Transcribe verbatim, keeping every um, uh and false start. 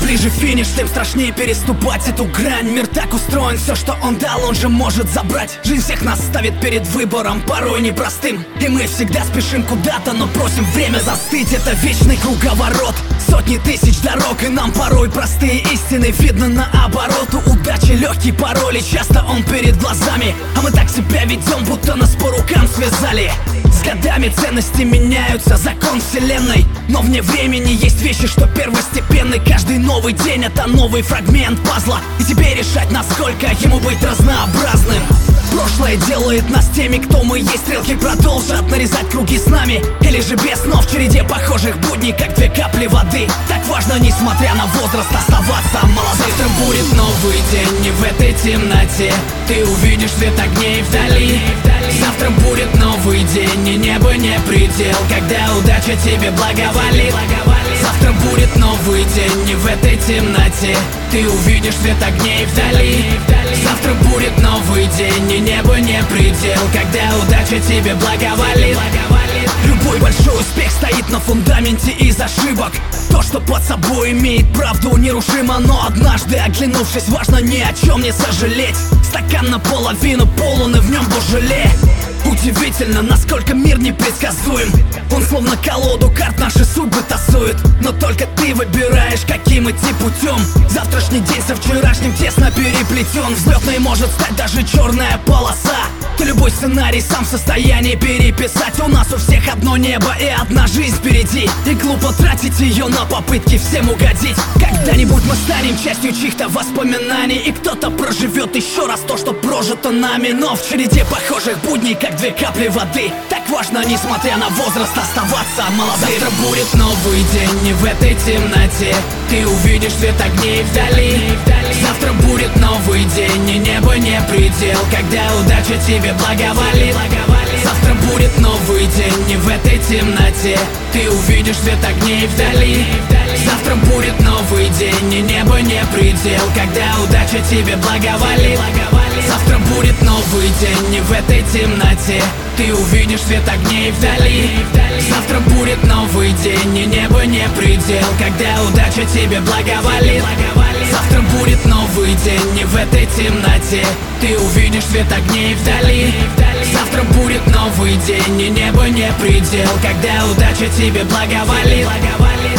ближе финиш, тем страшнее переступать эту грань. Мир так устроен, все, что он дал, он же может забрать. Жизнь всех нас ставит перед выбором, порой непростым, и мы всегда спешим куда-то, но просим время застыть. Это вечный круговорот, сотни тысяч дорог, и нам порой простые истины видно наоборот. У удачи легкий пароль, и часто он перед глазами, а мы так себя ведем, будто нас по рукам связали. С годами ценности меняются, закон вселенной, но вне времени есть вещи, что первостепенны. Каждый новый день — это новый фрагмент пазла, и тебе решать, насколько ему быть разнообразным. Прошлое делает нас теми, кто мы есть. Стрелки продолжат нарезать круги с нами, или же без, но в череде похожих будней, как две капли воды. Так важно, несмотря на возраст, оставаться молодым. Завтра будет новый день, и в этой темноте ты увидишь свет огней вдали. Завтра будет новый день, и небо не предел, когда удача тебе благоволит. Завтра будет новый день, и в этой темноте ты увидишь свет огней вдали. Завтра будет новый день, и небо не предел, когда удача тебе благоволит. Любой большой успех стоит на фундаменте из ошибок. То, что под собой имеет правду, нерушимо, но однажды, оглянувшись, важно ни о чем не сожалеть. Стакан наполовину полон, и в нем божале. Удивительно, насколько мир непредсказуем. Он словно колоду карт наши судьбы тасует, но только ты выбираешь, каким идти путем. Завтрашний день со вчерашним тесно переплетен. Взлетной может стать даже черная полоса. Ты любой сценарий сам в состоянии переписать. У нас у всех одно небо и одна жизнь впереди, и глупо тратить ее на попытки всем угодить. Когда-нибудь мы станем частью чьих-то воспоминаний, и кто-то проживет еще раз то, что прожито нами. Но в череде похожих будней, как две капли воды, так важно, несмотря на возраст, оставаться молодым. Завтра будет новый день, и в этой темноте ты увидишь свет огней вдали. Завтра будет новый день, и небо не предел, когда удача тебе благоволит. Завтра будет новый день, и в этой темноте ты увидишь свет огней вдали. Завтра будет новый день, и небо не предел, когда удача тебе благоволит. Завтра будет новый день, и в этой темноте ты увидишь свет огней вдали. Завтра будет новый день, и небо не предел, когда удача тебе благоволит. Завтра будет новый день, и в этой темноте ты увидишь свет огней вдали. Завтра будет новый день, и небо не предел, когда удача тебе благоволит.